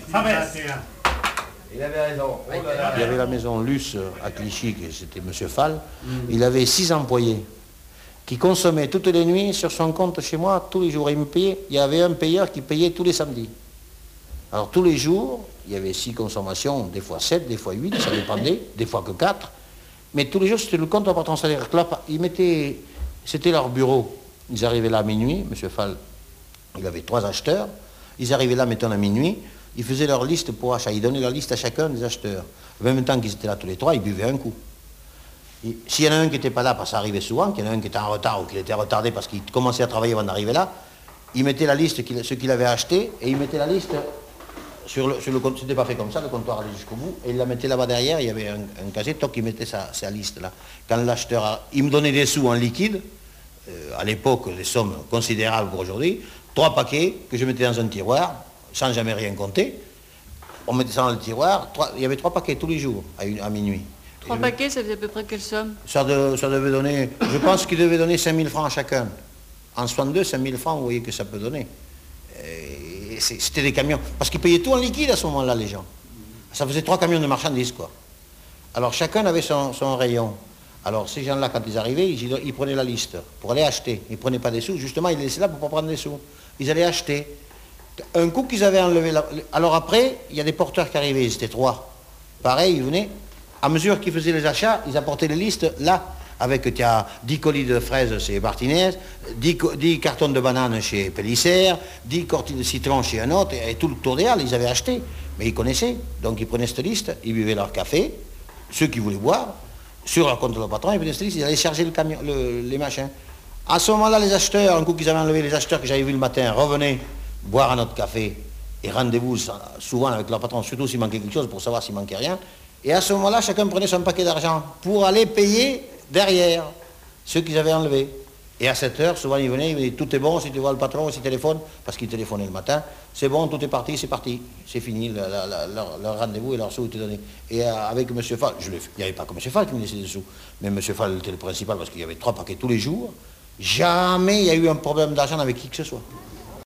Il avait raison. Oh là là. Il y avait la maison Luce à Clichy, c'était M. Fall. Il avait 6 employés qui consommaient toutes les nuits sur son compte chez moi, tous les jours. Il me payait. Il y avait un payeur qui payait tous les samedis. Alors tous les jours, il y avait 6 consommations, des fois 7, des fois 8, ça dépendait, des fois que 4. Mais tous les jours, c'était le compte au patron salaire. Ils mettaient, c'était leur bureau. Ils arrivaient là à minuit, M. Fall, il avait 3 acheteurs. Ils arrivaient là, mettons, à minuit. Ils faisaient leur liste pour achat. Ils donnaient leur liste à chacun des acheteurs. En même temps qu'ils étaient là tous les 3, ils buvaient un coup. S'il y en a un qui n'était pas là, parce que ça arrivait souvent, qu'il y en a un qui était en retard ou qu'il était retardé parce qu'il commençait à travailler avant d'arriver là, il mettait la liste, ce qu'il avait acheté, et il mettait la liste sur le compte. C'était pas fait comme ça, le comptoir allait jusqu'au bout, et il la mettait là-bas derrière, il y avait un casier, toc, il mettait sa liste là. Quand l'acheteur, il me donnait des sous en liquide, à l'époque, des sommes considérables pour aujourd'hui, 3 paquets que je mettais dans un tiroir, sans jamais rien compter. On mettait ça dans le tiroir, il y avait 3 paquets tous les jours, à minuit. 3 paquets, ça faisait à peu près quelle somme? Ça devait donner, je pense qu'il devait donner 5 000 francs à chacun. En 62, 5 000 francs, vous voyez que ça peut donner. C'était des camions, parce qu'ils payaient tout en liquide à ce moment-là, les gens. Ça faisait 3 camions de marchandises, quoi. Alors chacun avait son rayon. Alors ces gens-là, quand ils arrivaient, ils prenaient la liste pour aller acheter. Ils ne prenaient pas des sous, justement, ils les laissaient là pour ne pas prendre des sous. Ils allaient acheter. Un coup qu'ils avaient enlevé Alors après, il y a des porteurs qui arrivaient, ils étaient 3. Pareil, ils venaient. À mesure qu'ils faisaient les achats, ils apportaient les listes là, avec 10 colis de fraises chez Martinez, 10 cartons de bananes chez Pellicer, 10 cortis de citron chez un autre, et tout le tour des halles, ils avaient acheté. Mais ils connaissaient, donc ils prenaient cette liste, ils buvaient leur café, ceux qui voulaient boire, sur leur compte de leur patron, ils prenaient cette liste, ils allaient charger le camion, les machins. À ce moment-là, les acheteurs, un coup qu'ils avaient enlevé les acheteurs que j'avais vus le matin, revenaient boire à notre café, et rendez-vous souvent avec leur patron, surtout s'il manquait quelque chose, pour savoir s'il manquait rien. Et à ce moment-là, chacun prenait son paquet d'argent pour aller payer derrière ceux qu'ils avaient enlevés. Et à 7 heures, souvent ils venaient, ils disaient, tout est bon, si tu vois le patron, s'il téléphone, parce qu'il téléphonait le matin, c'est bon, tout est parti, c'est fini, leur rendez-vous et leur sous étaient donnés. Et avec M. Fall, il n'y avait pas que M. Fall qui me laissait des sous, mais M. Fall était le principal parce qu'il y avait 3 paquets tous les jours. Jamais il y a eu un problème d'argent avec qui que ce soit.